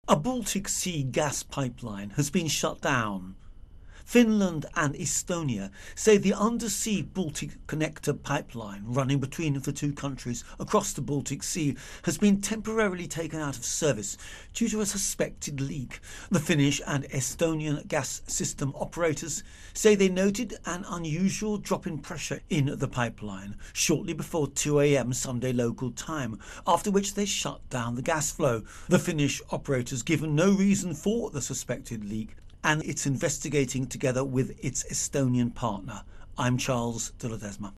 A Baltic Sea gas pipeline has been shut down. Finland and Estonia say the undersea Baltic Connector pipeline running between the two countries across the Baltic Sea has been temporarily taken out of service due to a suspected leak. The Finnish and Estonian gas system operators say they noted an unusual drop in pressure in the pipeline shortly before 2 a.m. Sunday local time, after which they shut down the gas flow. The Finnish operators given no reason for the suspected leak, and it's investigating together with its Estonian partner. I'm Charles de Ledesma.